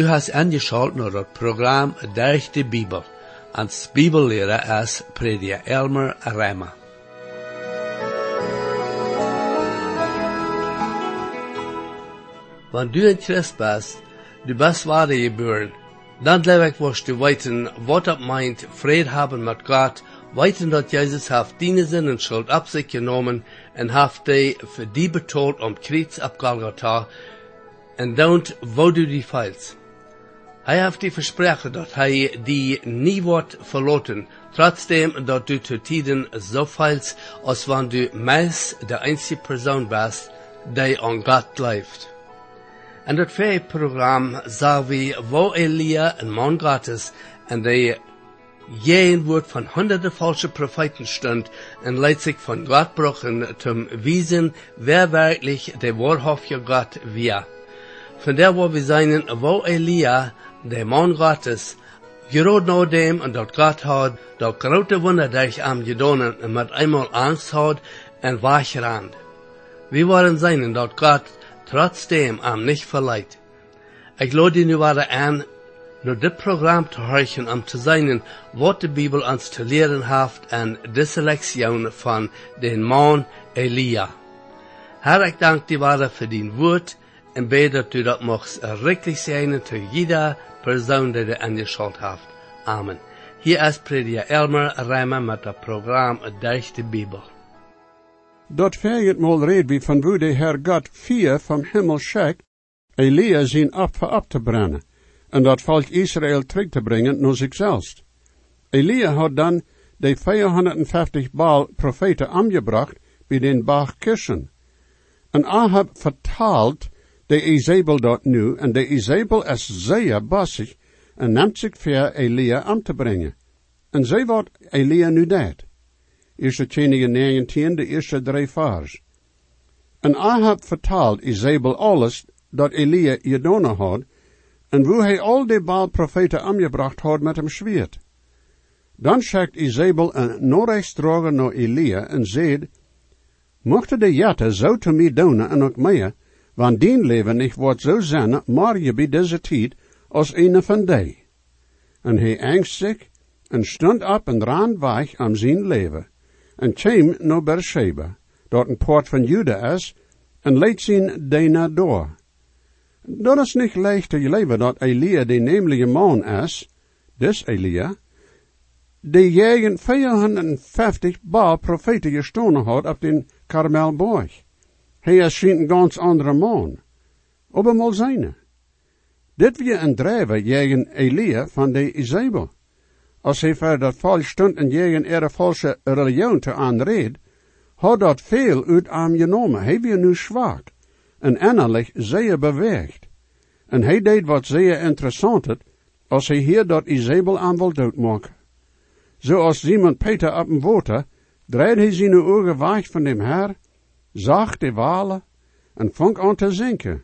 Du hast angeschaltet naar het programma Durch de Bibel. Als Bibellehrer is prediker Elmer Reimer. Wenn du ein Christ bist, du bist wahre geboren, dann glaube ich, wirst du weten wat het meint, Vrede haben mit Gott, weten dat Jesus heeft deine Sinn und Schuld op zich genomen en heeft die für die betaald om Kreuz op Golgotha, en don't wo du die feilst. Hij heeft die versprochen dat hij die nie wordt verloten, trotzdem dat du zu tiden so feilst, als wenn du meist de einzige Person bist, die an Gott glaubt. En dat programma zagen we wo Elia, een man Gottes, en die jeden woord van honderden falsche Propheten stond en leidt zich van Gott brochen zum wiesen, wer wirklich der wahrhaftige Gott war. Von der wo wir seinen, wo Elia, der Mann Gottes, gerade nach dem, und dat Gott hat, dat grote Wunder durch am gedonen, und mit einmal Angst hat, en weggerannt. Wir wollen seinen, dat Gott trotzdem am nicht verleiht. Ich lade nu wieder an, nur dit Programm zu hören, um zu sein, was die Bibel uns zu lehren hat, an diese Lektion von den Mann Elia. Herr, ich danke dir wieder für dein Wort, und bete, dass du das machst richtig sein zu jeder Person, die du angeschaut hast. Amen. Hier ist Prediger Elmer Reimer mit dem Programm Durch die Bibel. Dat verget mal red wie van wo de Herr Gott vier vom Himmel schickt, Elia zijn Opfer op te brennen, en dat volk Israël terug te brengen naar zichzelf. Elia had dan de 450 Baal profeten aangebracht bij den Berg Kishon. En Ahab vertaalt de Izebel dat nu, en de Izebel is zeer bossig, en neemt zich voor Elia aan te brengen. En zij wat Elia nu deed. Eerste Koningin 19, de eerste 3 vers. En Ahab vertaalt Izebel alles dat Elia gedaan had, en hoe hij al die Baal-profeten aangebracht had met hem zwiert. Dan schickt Izebel een Norrechtsdrager naar Elia en zegt, mochten de jatten zo te mij doen en ook meer, want dien leven niet wordt zo zijn, maar je bij deze tijd als een van die. En hij angst zich, en stond op en ran weg aan zijn leven, en kwam naar Beersheba, dat een poort van Juda is, en leed zijn daarna door. Dat is niet leicht te leven dat Elia de nemelijke man is, dus Elia, die jegen 450 Baal profeten gestolen had op den Karmelberg. Hij is een ganz andere man. Aber mal seine. Dit weer een drijver jegen Elia van de Izebel. Als hij voor dat volk stond en jegen er valse religion te aanreed, had dat veel uit hem genomen. Hij weer nu zwak en innerlijk zeer beweegt. En hij deed wat zeer interessant het, als hij hier dat Izebel aan wil doodmaken. Zoals Simon Peter op een water, draaide hij zijn ogen weg van dem Herr, zag de walen en vong aan te zinken.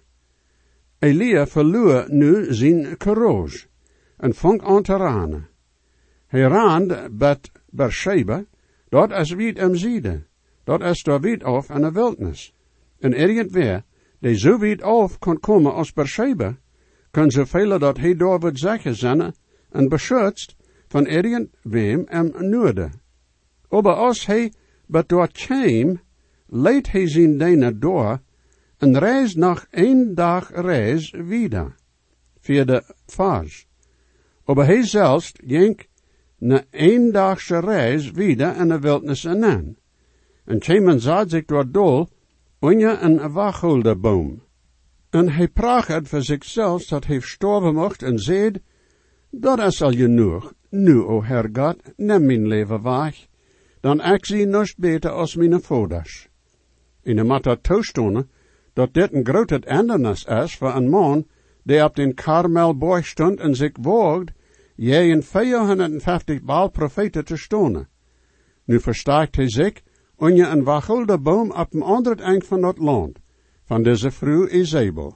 Elia verloor nu zijn courage en vong aan te ranen. Hij raande bij Beersheba, dat is wiet am Ziede, dat is daar wiet af in de wildnis. En irgendwer, die zo wiet af kon komen als Beersheba, kan zoveel dat hij daar wordt zeggen zijn en beschützt van irgendwem am noorden. Aber als hij bij dort kwam, leidt hij zijn denen door en reist nog 1 dag reis wieder. Vierde vers. Aber hij zelfs ging na 1 dagse reis wieder in de wildnis aan. En kwam en zat zich door dol onder een wacholderboom. En hij praat voor zichzelf dat hij sterven mocht en zei, dat is al genoeg. Nu, o Herr God, neem mijn leven weg, dan ik zie nog beter als mijn vaders. En hij moet dat toestonen, dat dit een groot hindernis is voor een man, die op den Karmelberg stond en zich waagd, jegen 450 Baal-profeten te stonen. Nu versterkt hij zich onder een wacholderboom op een ander eind van dat land, van deze vrouw Izebel.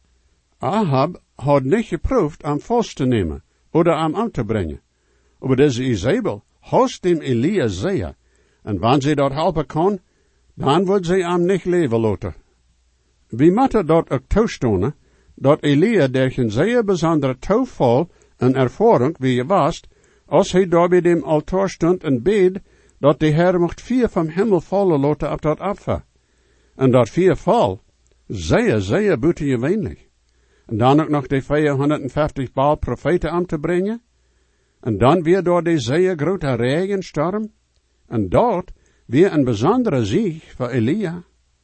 Ahab had niet geproefd om vast te nemen, oder aan te brengen. Aber deze Izebel haast dem Elia zeer, en wanneer zij dat helpen kan, dan wordt zij hem niet leven laten. Wie moeten dat ook toestonen, dat Elia durch een zeer bijzondere toeval en ervaring wie je was, als hij daar bij dem altaar stond en bed, dat de Heer mocht 4 vom Himmel vallen laten op dat Opfer. En dat 4 val, zeer buitengewöhnlich. En dan ook nog de 450 Baal profeten aan te brengen. En dan weer door de zeer grote regenstorm. En dat weer een bijzondere zieg voor Elia.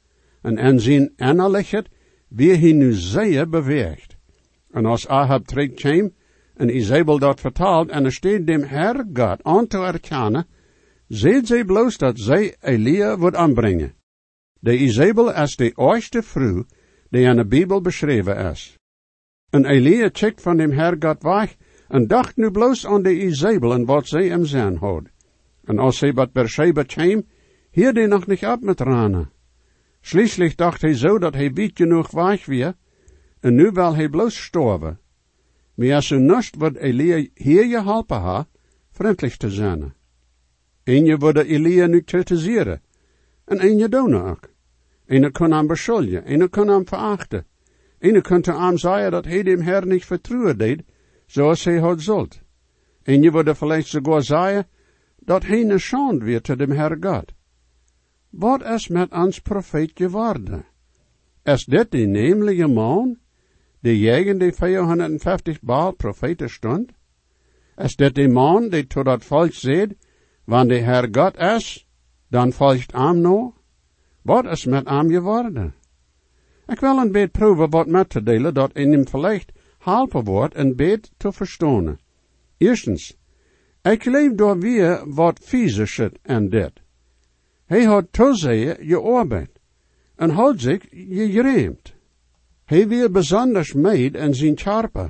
En zijn innerlijkheid weer hij nu zeer beweegt. En als Ahab terugkwam en Izebel dat vertaalt en er steeds dem Herr God aan te erkennen, ziet zij bloos dat zij Elia wordt aanbrengen. De Izebel is de eerste vrouw die in de Bijbel beschreven is. En Elia checkt van dem Herr God weg en dacht nu bloos aan de Izebel en wat zij hem zijn had. En als zij wat Beersheba kwam, hier die nog niet op met ranen. Schließlich dacht hij zo dat hij weit genoeg weg weer, en nu wil hij bloos sterven. Maar als u nust wordt Elia hier geholpen ha, vriendelijk te zijn. En je wordt Elia nu kritiseren, en je doen ook. En je kan hem beschuldigen, en je kan hem verachten. En je kunt hem zeggen dat hij dem Herr niet vertrouwen deed, zoals hij had zult. En je wordt vielleicht sogar zeggen dat hij een schande weer te dem Herr God. Wat is met ons profeet geworden? Is dit de nemelijke man, die tegen de 450 Baal profeten stond? Is dit de man, die tot dat volk zegt, wanneer de Herr God is, dan volgt hem nou? Wat is met hem geworden? Ik wil een beetje proeven wat met te delen, dat in hem vielleicht helpen wordt een beetje te verstaan. Eerstens, ik leef door weer wat vieze zit en dit. Hij had toezeer gearbeid en had zich gereemd. Hij weer besonders meid en zijn charpe.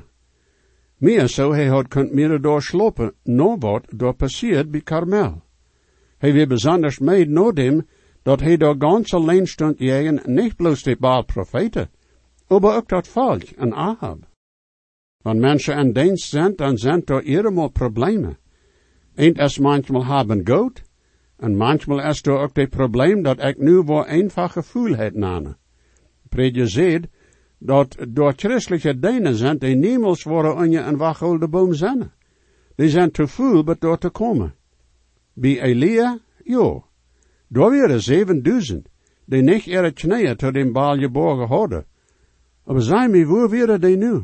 Meer zo, hij had kunt meer door slopen, no wat door passeerd bij Karmel. Hij weer besonders meid no dem, dat hij door ganz alleen stond jagen, niet bloos de Baal profeten, maar ook dat volk en Ahab. Wanneer mensen in dienst zijn, dan zijn er eeremaal problemen. Eend is manchmal haben goed, en manchmal is er ook het probleem dat ik nu wel eenvoudig gevoel heb nane. Predje zegt dat door christelijke dingen zijn die niemals worden on je een wachholde boom zijn. Die zijn te voel bet door te komen. Bij Elia, jo, daar waren 7000, die niet ihre knieën tot den Baal geborgen hadden. Maar zei me, waar waren die nu?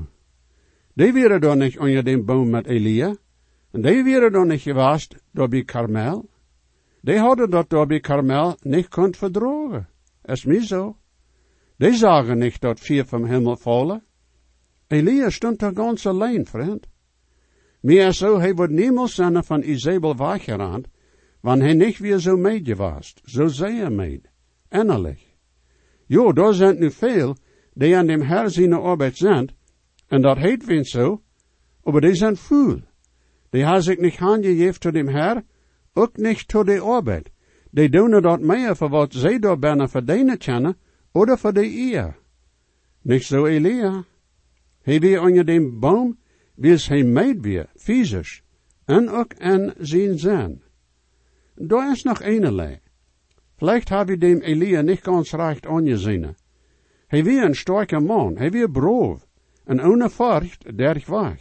Die waren dan niet onder den boom met Elia, en die waren dan niet geweest door bij Karmel. Die hadden dat door bij Karmel niet kunt verdragen. Is mij zo. Die zagen niet dat 4 vom Himmel vallen. Elia stond daar ganz alleen, vriend. Meer zo, hij wordt niemals zijn van Izebel weggerand, wanneer hij niet weer zo meid was, zo zeer meid, innerlijk. Jo, daar zijn nu veel, die aan dem Herr zijn arbeid zijn, en dat heet vindt zo, maar die zijn voel. Die hebben zich niet aangegeven tot dem Herr, ook niet tot de arbeid. Die doen dat meer voor wat zij daar bijna verdienen kunnen, oder voor de eer. Niet zo Elia. Hij weer onder dem boom, wils hij meid weer, fysisch, en ook in zijn zijn. Daar is nog eenerlei. Vielleicht heb je dem Elia niet ganz recht aangezien. Hij weer een sterke man, hij weer braaf, en ohne furcht derg weg.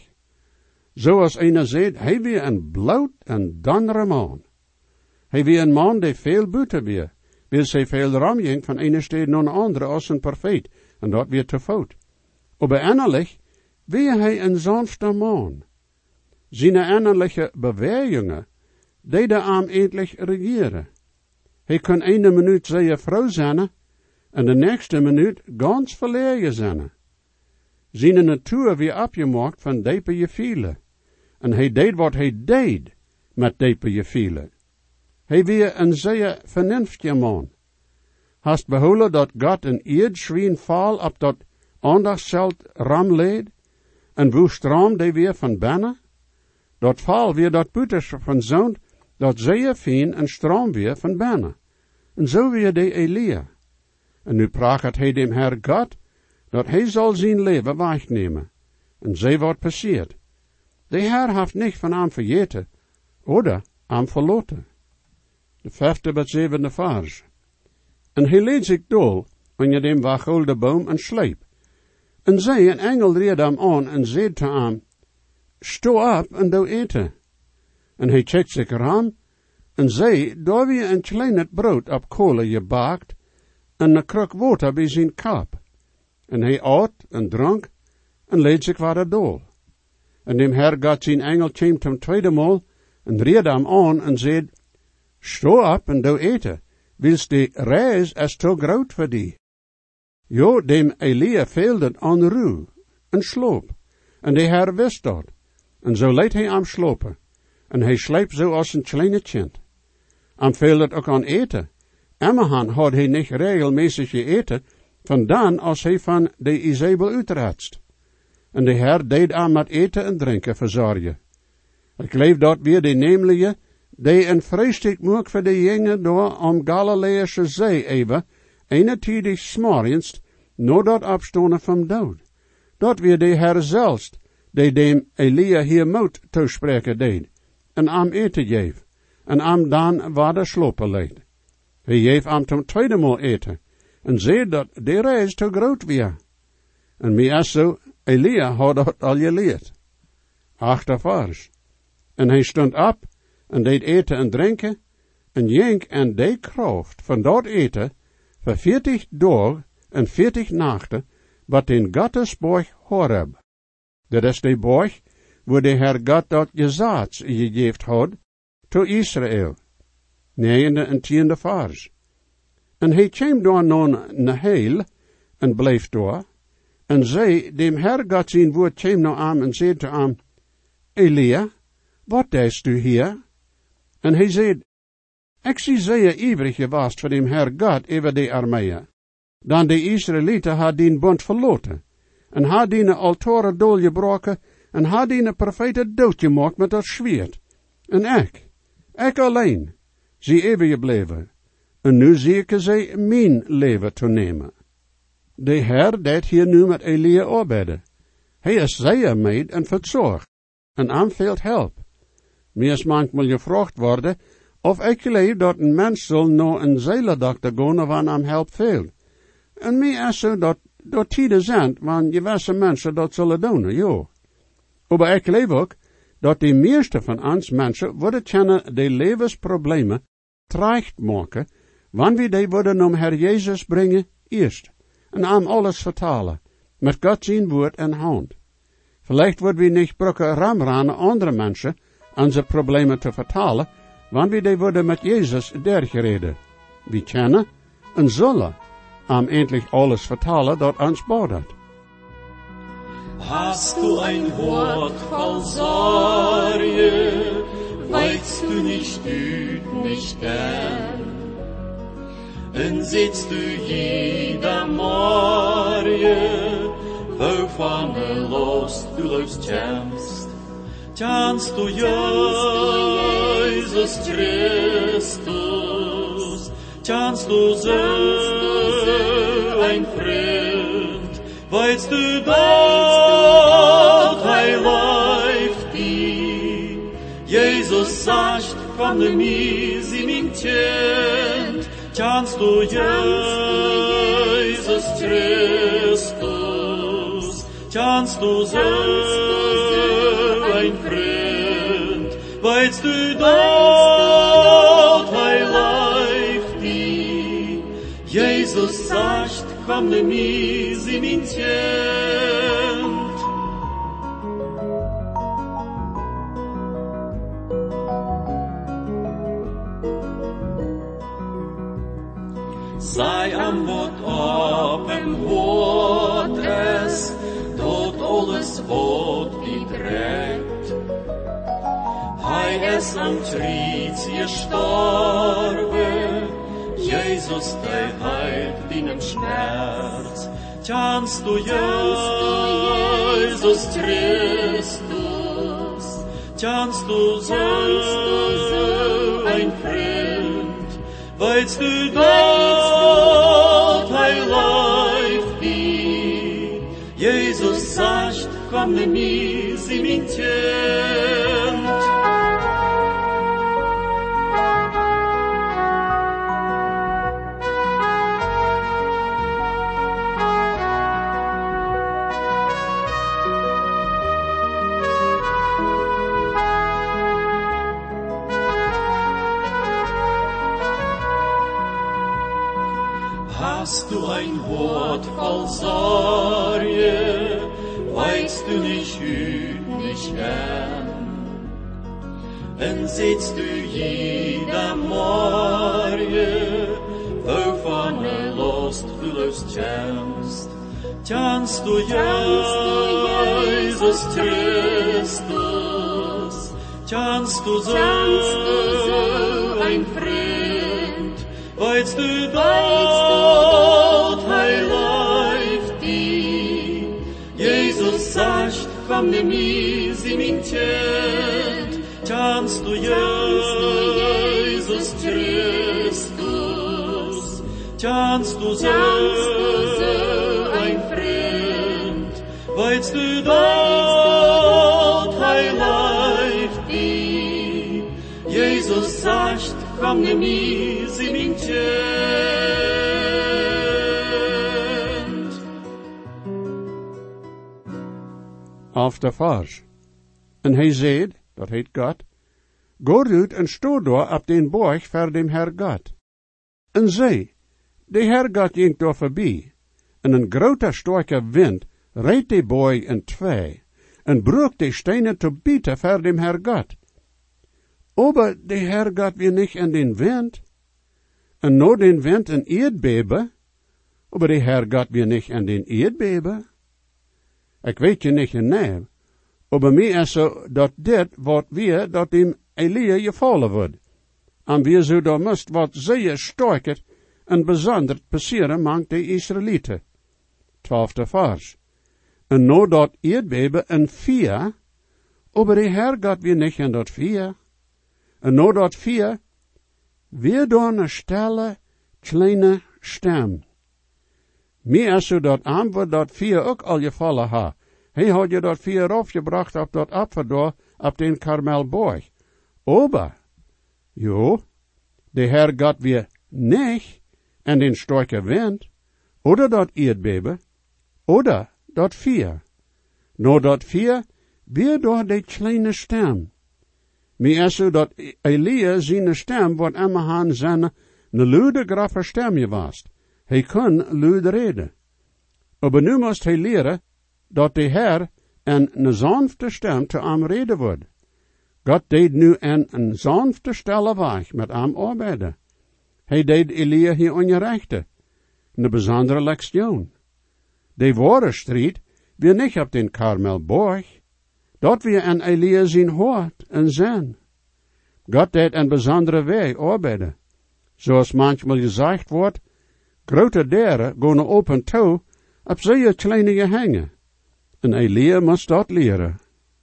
Zoals einer zegt, hij weer een bloot en dannere man. Hij weer een man die veel buiten weer, wil zij veel ramjing van ene stad naar een andere als een profeet, en dat weer te fout. Maar innerlijk weer hij een sanfte man. Zijn innerlijke bewegingen, die de aan eindelijk regeren. Hij kan ene minuut zeer vrouw zijn, en de nächste minuut ganz verlegen zijn. Zijn natuur weer afgemaakt van diepe gevoelens. En hij deed wat hij deed met diepe gevoelens. Hij weer een zeer vernünftige man. Hast behouden dat God een eerdschwien val op dat aandachtsveld ram leed, en wo stroom die weer van binnen? Dat val weer dat buiters van zo'n, dat zeer fijn en stroom weer van binnen. En zo weer de Elia. En nu praat hij dem Herr God, dat hij zal zijn leven wegnemen. En zie wat passiert. De Herr heeft niet van hem vergeten, oder hem verloten. De 5e tot 7e vers. En hij leed zich dol, onder dem wacholde boom en sleep. En zij, een engel reed hem aan en zei te hem, sto op en doe eten. En hij kijkt zich aan, en zei, daar wie een klein brood op kolen gebakt, en een kruk water bij zijn kap. En hij at en dronk, en leed zich waar dool. En dem Herr God zijn engel kwam hem tweede maal, en reed hem aan en zei, sto op en doe eten, wils die reis is te groot voor die. Jo, dem Elia veelde aan ruw, en sloop, en de Herr wist dat, en zo leed hij am slopen, en hij sleep zo als een kleine kind. Am veelde ook aan eten, Emmerhan had hij niet regelmäßig gegeten, vandaan als hij van de Izebel uitratst. En de Herr deed aan met eten en drinken verzorgen. Ik geloof dat weer de nemlige, die een vreestig moek voor de jongen door om Galileische zee even, eenentijdig smorgens, no dat opstonden van dood. Dat weer de Herr zelfs, die dem Elia hier moed toespreken deed, en am eten geef, en am dan waar de slopen leed. Hij geef am ten tweede maal eten, en zei dat de reis te groot weer. En mij is zo, Elia had dat al geleerd. 8 vers. En hij stond op, en deed eten en drinken, en jenk en deed kracht van dat eten, voor 40 dagen en 40 nachten, wat in Gottesborg Horeb. Dat is de borg, waar de Herr God dat gezaad gegeven had, to Israël. 9e en 10e vers. En hij kwam daar naar heel, en bleef daar, en zei, dem Herr God zijn woord kwam naar hem en zei te hem, Elia, wat deest u hier? En hij zei, ik zie zeer ivrig geweest voor dem Herr God over de armeeën. Dan de Israëlieten had die bond verloten, en had die altaren doorgebroken, en had die profeten doodgemaakt met dat zwaard. En ik alleen, zie even gebleven. En nu zie ik ze mijn leven te nemen. De Herr deed hier nu met Elia arbeiden. Hij is zeer meid en verzorgd, en aanveelt help. Mij is manchmal gevraagd worden, of ik geloof dat een mens zal naar een zeilendokter gaan wanneer hem help veelt. En mij is zo dat tijden zijn, want gewisse mensen dat zullen doen, ja. Maar ik geloof ook, dat de meeste van ons mensen worden kennen de levensproblemen terecht maken, wanneer we die worden om Herr Jezus brengen eerst, en aan alles vertalen, met God zijn woord en hand. Vielleicht worden we niet brokken ramranen andere mensen, onze problemen te vertalen, wanneer die worden met Jezus dergereden. We kennen en zullen am endlich alles vertalen dat ons baut. Hast du ein Wort voll Sorge, weißt du nicht übt nicht gern, und sitzt du jeder Morgen, wovon los du läufst tjanst du Jesus Christus, tjanst du so ein Freund, weißt du dort, hij läuft die. Jesus sagt, komm ne mir, sie min Kind, tjanst du Jesus Christus, tjanst du so ein Freund, weißt du dort, hij läuft die. Jesus sagt, komm ne mir, sie min Kind. Sei am Wort op en hoort es, dort alles wordt bedreigt. Hij is am Kreuz gestorben, Jesus, der heilt deinem Schmerz. Tjanst du Jesus Christus, tjanst du so ein Freund, weißt du dort, hij läuft die. Jesus sagt, komm ne mir, sie min Kind. Hast du ein Wort voll Sorge, weißt du nicht hüt nicht gern. En sitzt du jeder Morgen, wovon Lust du löst tjänst du Jesus Christus, tjänst du so ein Freund, weißt du dort, hei läuft die, Jesus sagt, komm nimm mir sie min Tjent, tjänst du Jesus Christus, tjänst du so ein Freund, weißt du dort, hei läuft die, Jesus sagt, komm nimm mir sie min Tjent. Auf der Vers. En hij zeid, dat heet God, go uit en sto door op den borg voor dem Herr God. En zei, de Herr God ging door voorbij, en een grote sterke wind reed de borg in twee, en broek de stenen te bieten voor dem Herr God. Aber de Herr God weer niet in den wind, en no den wind een eerdbeben, aber de Herr God weer niet in den eerdbeben. Ik weet je niet een naam, aber mij is zo dat dit wordt weer dat dem Elia gevallen wordt. En weer zo daar moest wat zeer sterker en bezonderd passeren mang de Israëlieten. 12e vers. En no dat eerdbeben een 4, aber de Herr God weer niet in dat 4. En no dat 4, weer door een stille, kleine stem. Mij is zo dat antwoord dat 4 ook al gevallen ha. Hij had je dat 4 opgebracht op dat apferdor op den Karmelborg. Aber, jo, de Herr God weer niet en den sterke wind, oder dat eerdbeben, oder dat 4. No dat 4, weer door de kleine stem. Mij is zo dat Elia zijn stem wordt immerhaan zijn ne luide graffe stem geweest. Hij kon luid reden. Aber nu moest hij leren dat de Herr en ne sanfte stem te am reden wordt. God deed nu een sanfte stille weg met am arbeiden. Hij deed Elia hier ongerechte. Een bijzondere lektion. De ware strijd weer niet op den Karmelborg. Dat weer aan Elia zijn hoort en zijn. God deed een bijzondere weg arbeiden. Zoals manchmal gezegd wordt, grote deren gaan open toe op zeer kleine gehangen. En Elia moest dat leren.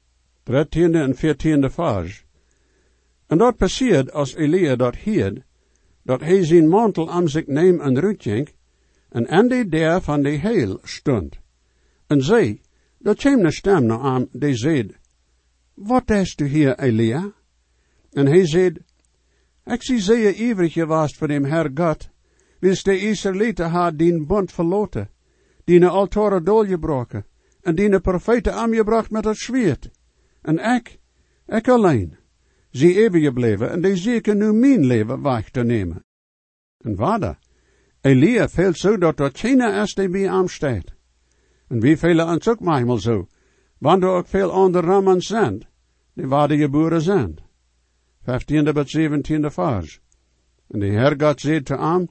13e en 14e vers. En dat passeert als Elia dat hield, dat hij zijn mantel aan zich neem en uitging, en aan de deur van de heel stond. En zei, dat kwam een stem naar hem, die zei, wat is du hier, Elia? En hij zei, ik zie zeer ivrig geweest voor dem Herr God, wils de Israëlieten had dien bond verloten, die altaren doorgebroken, en die profeten aangebracht met het zwaard. En ik alleen, zie even gebleven, en die zeker nu mijn leven weg te nemen. En vader, Elia fehlt zo dat er geen is die bij hem staat. En wie velen ons ook manchmal zo, want er ook veel andere rammen zijn, die waar de geboren zijn. 15e tot 17e vers. En de Herr God zei te hem,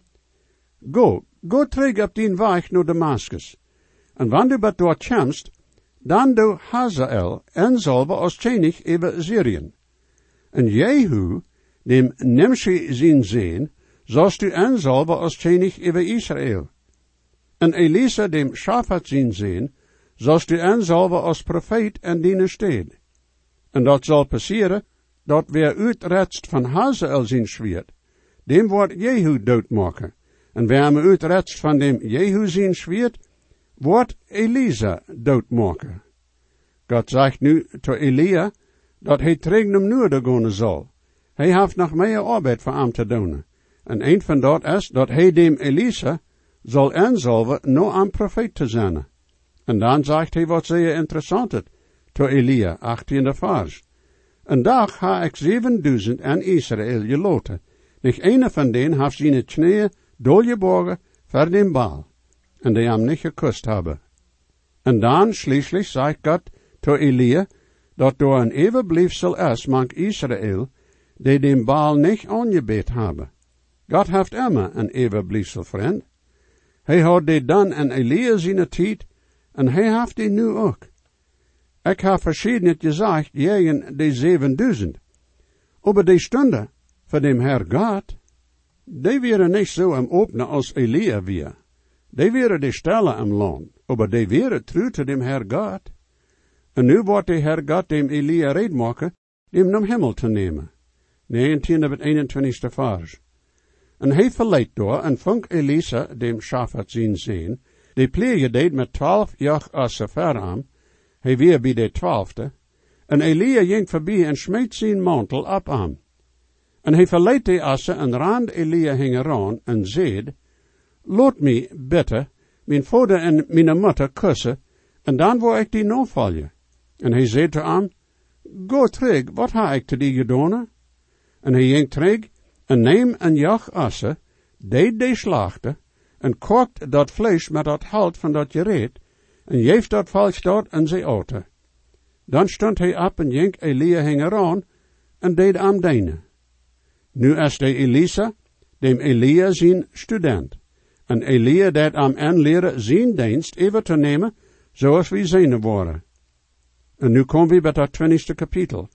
go terug op die weg naar Damascus. En wanneer du bat dort komst, dan du Hazael inzalven als koning over Syrien. En Jehu, dem Nimshi zijn zeen, zoals du inzalven als koning over Israël. En Elisa, dem Shaphat zijn zeen, zoals du inzalven als profeet in die stad. En dat zal passeren, dat weer uitredst van Hazael zijn zwaard, dem wordt Jehu doodmaken. En wie hem uitredst van dem Jehu zijn zwaard, wordt Elisa doodmaken. God zegt nu tot Elia, dat hij terug naar noorden gaan zal. Hij heeft nog meer arbeid voor hem te doen. En een van dat is, dat hij dem Elisa zal inzalven nog een profeet te zijn. En dan zegt hij wat zeer interessant is, tot Elia, 18e vers. Een dag ha ik 7000 in Israël geloten. Niet een van denen heeft zijn knieën doorgebogen voor den Baal, en die hem niet gekust hebben. En dan schließlich sagt Gott zu Elia, dat door een overblijfsel is, mank Israël, die den Baal niet aangebed hebben. God heeft immer een overblijfsel, vriend. Hij had die dan in Elia zijn tijd, en hij heeft die nu ook. Ik heb verschiedene gezegd, jegen die 7000. Aber die stunde voor dem Herr God, die waren niet zo am openen als Elia weer. Die waren de stelle am land, aber die waren trouw te dem Herr God. En nu wordt de Herr God dem Elia red maken, dem naar Himmel te nemen. 19 tot 21 vers. En hij verleidt door en vond Elisa, dem Schafat zijn zin, die pleege deed met 12 jach asse verarm, hij weer bij de 12e, en Elia ging voorbij en smeet zijn mantel op aan. En hij verleidt de asse en rand Elia hing eraan en zeid, laat mij bidden, mijn vader en mijn moeder kussen, en dan wil ik die navolgen. En hij zei te hem, go terug, wat ha ik te die gedaan? En hij ging terug, en neem een jach asse, deed die slaagte, en kookt dat vlees met dat halt van dat gereed, en jeeft dat vals dort en ze oten. Dan stond hij op en ging Elia hing eraan, en deed am deine. Nu is de Elisa, dem Elia zijn student, en Elia deed am aanleren zijn dienst even te nemen, zoals we zijn worden. En nu komen we bij dat 20e kapitel.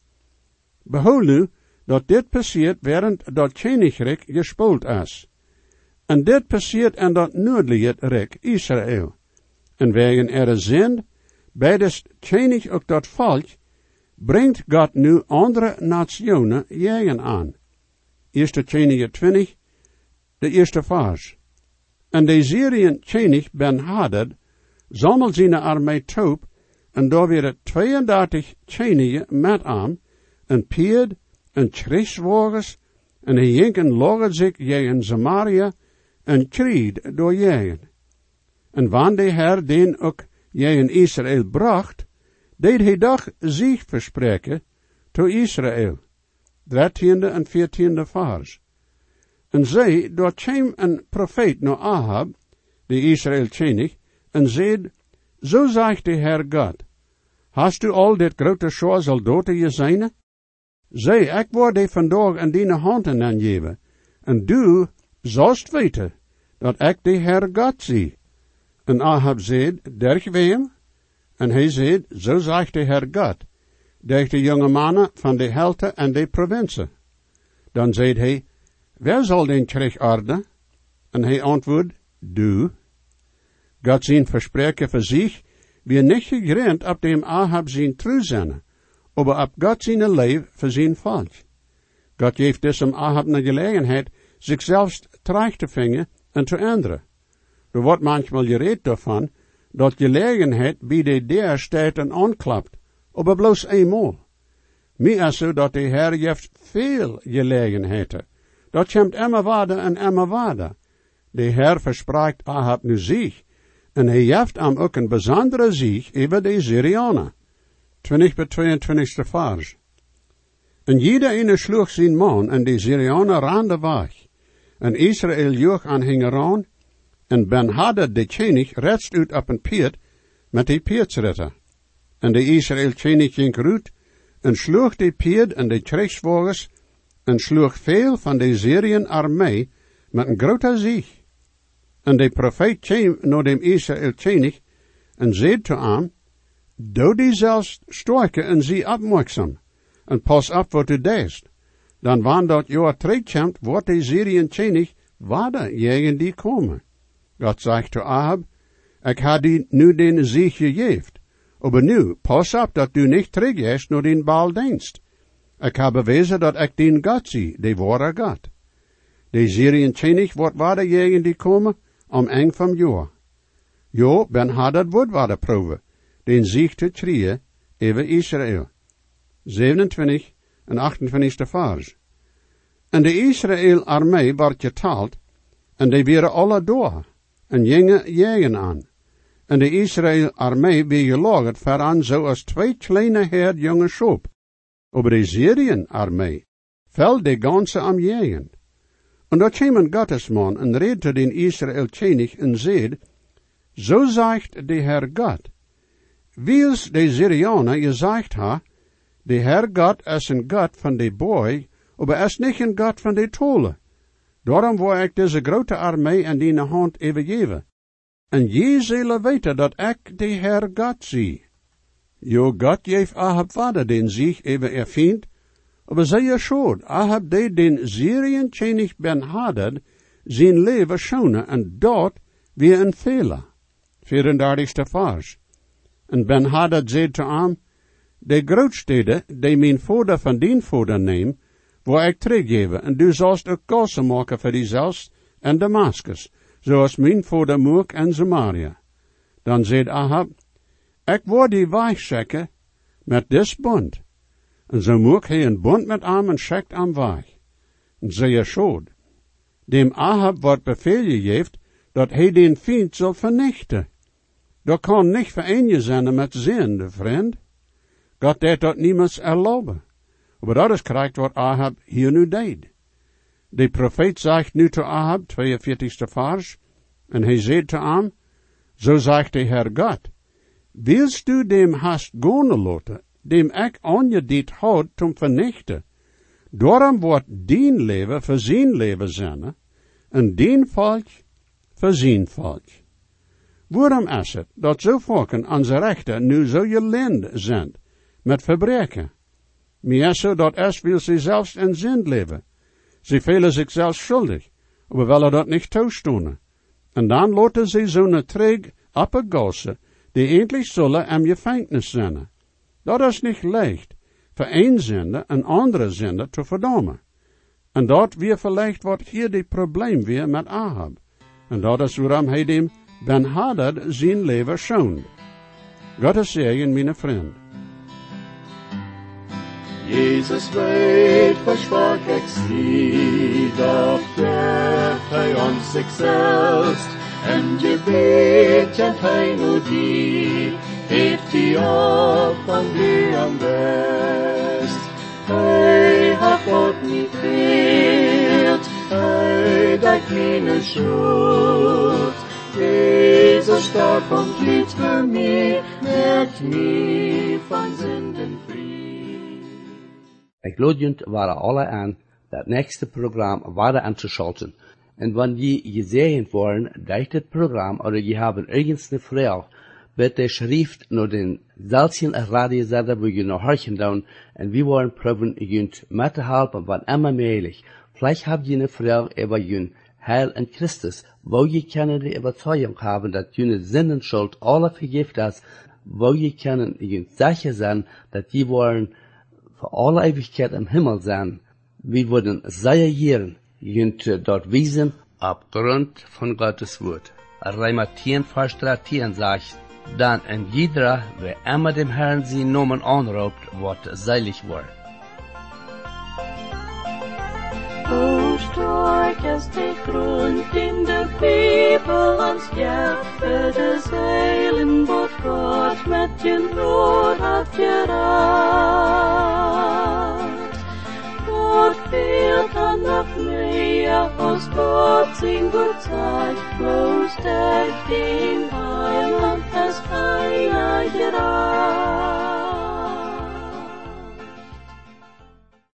Behoud nu, dat dit passeert während dat Koninkrijk gespoeld is. En dit passeert in dat noordelijke rijk, Israël. En wegen er zin, bij het Koning ook dat volk, brengt God nu andere nationen jegen aan. 1 Koningen 20, de eerste vers. En de Syriën Koning Ben-Hadad sammelt zijn armee top, en daar werden 32 koningen met hem, een paard, en krijgswagens, en hij ging en logerde zich tegen Samaria, en kried door jegen. En wanneer de Heer den ook tegen Israël bracht, deed hij doch zich verspreken tot Israël. 13e en 14e vers. En zij, daar kwam een profeet naar Ahab, de Israël koning, en zei, zo zegt de Heer God, hast u al dit grote schar soldaten gezien? Zij, ik word die vandaag in die handen aangeven, en du zult weten, dat ik de Heer God zie. En Ahab zei, derg wem? En hij zei, zo zegt de Heer God, derg de jonge mannen van de helte en de provincie. Dan zei hij, wer zal den krijg ordenen? En hij antwoordde, du. God zijn verspreken voor zich, weer niet gegrond op dem Ahab zijn truzinnen, aber op God zijn leven voor zijn volk. God geeft dus om Ahab een gelegenheid, zichzelf terug te vingen en te änderen. Er wordt manchmal gereed daarvan, dat gelegenheid bij de deerstijden aanklapt, aber bloos eenmaal. Mij is zo dat de Heer heeft veel gelegenheden. Dat komt immer waarder en immer waarder. De Heer verspreekt Ahab nu zich, en hij heeft hem ook een bijzondere zich over de Syrianen. 20 tot 22 vers. En jeder ene sloeg zijn man, en de Syrianen randen weg. En Israël joeg aan hing eraan, en Ben-Hadad de koning redst uit op een paard met de paardsritter. En de Israël koning ging uit, en sloeg de paard en de krijgswagens, en sloeg veel van de Syriën armee met een grote zieg. En de profeet kwam naar dem Israël koning, en zei te hem, doe die zelfs sterke en zie opmerksam, en pas op wat u deest. Dan wanneer dat jaar terugkomt, wordt de Syriën koning waarder tegen die komen. God zegt te Ahab, ik had die nu den zieg gegeven, aber nu, pas op dat u niet teruggeest naar den Baaldienst. Ik heb bewezen dat ik den God zie, de ware God. De Syriën koning wordt waarder tegen die komen, om eng van jaar. Jo, Ben-Hadad wordt waarder proeven, den zieg te trieën, over Israël. 27 en 28 vers. En de Israël armee werd geteld, en die waren alle door, en gingen jegen aan. En de Israël armee werd gelagerd vooraan zoals 2 kleine herd jonge schoop. Aber de Syriën armee fell de ganze am jegen. Und da kwam een Gottesman en reed tot den Israël-König en zeid, zo zegt de Herr Gott, wils de Syrianer gezegd ha, de Herr Gott is een God van de boy, aber is niet een God van de tole. Daarom wil ik deze grote armee in die hand overgeven. En je zullen weten dat ik de Herr Gott zie. Jo God geeft Ahab vader den zich over er vriend, aber zij je schuld, Ahab deed den Syrien-König Ben-Hadad zijn leven schonen en dat weer een fehler. 34. vers. En Ben-Hadad zei te hem, de grootsteden, die mijn vader van dien vader neem, wil ik teruggeven, en du zalst ook kosten maken voor diezelfs en Damascus, zoals mijn vader moek en Samaria. Dan zei Ahab, ik wil die weichecken met dis bond. En zo moek hij een bond met hem en schickt hem weg. En zei schuld. Dem Ahab wordt bevel gegeven, dat hij den vriend zal vernichten. Dat kan niet verenigd zijn met zin, vriend. God deed dat niemals erlauben. Maar dat is correct wat Ahab hier nu deed. De profeet zegt nu te Ahab, 42. vers, en hij zei te hem, zo zegt de Herr God, willst du dem hast gaan laten, dem ik aan je dit houd zum vernichten, daarom wordt dien leven voor zijn leven zijn, en dien volk voor zijn volk. Waarom is het dat zo volken onze rechten nu zo gelend zijn, met verbreken? Meer zo dat is wil ze zelfs in zin leven. Ze velen zichzelf schuldig, maar willen dat niet toestaan. En dan laten ze zo'n träg opgegossen, die eindelijk zullen am gevangenis zijn. Dat is niet leicht, voor een zender en andere zender te verdammen. En dat weer vielleicht wat hier het probleem weer met Ahab. En dat is waarom hij dem Ben-Hadad zijn leven schoont. Gottes zegen, mijn vriend. Jesus weet, versprach ik zie, dat geeft hij ons zichzelf, en gebed kent hij nu die, heeft die op van die am best. Hij hat God niet veert, hij dekt meine schuld. Jezus starb und litt für mich, merkt mich von Sünden frei. Ik lade jullie waren alle aan dat nächste programma weiter anzuschalten. Und wenn je gesehen wollen, durch das Programm oder je haben irgendeine Frage, bitte schreibt nur den selben Radiosender, wo ihr noch horchen down, und wir wollen probieren, ihr mitzuhelfen, wann immer möglich. Vielleicht habt ihr eine Frage über ihr Heil in Christus, wo ihr können die Überzeugung haben, dass ihr Sinnenschuld alle vergibt ist, wo ihr können ihr sicher sein, dass die wollen für alle Ewigkeit im Himmel sein. Wir würden sehr gern dort wiesen, aufgrund von Gottes Wort. Römer 10, Vers 13 sagt, dann in jeder, wer immer dem Herrn sie Namen anruft, wird selig werden. O stark ist der Grund in der Bibel ans ja, für das Heilen, was Gott mit den Not hat gerat. Gott fehlt dann noch mehr, aus Gott sein Wort sagt, bloß der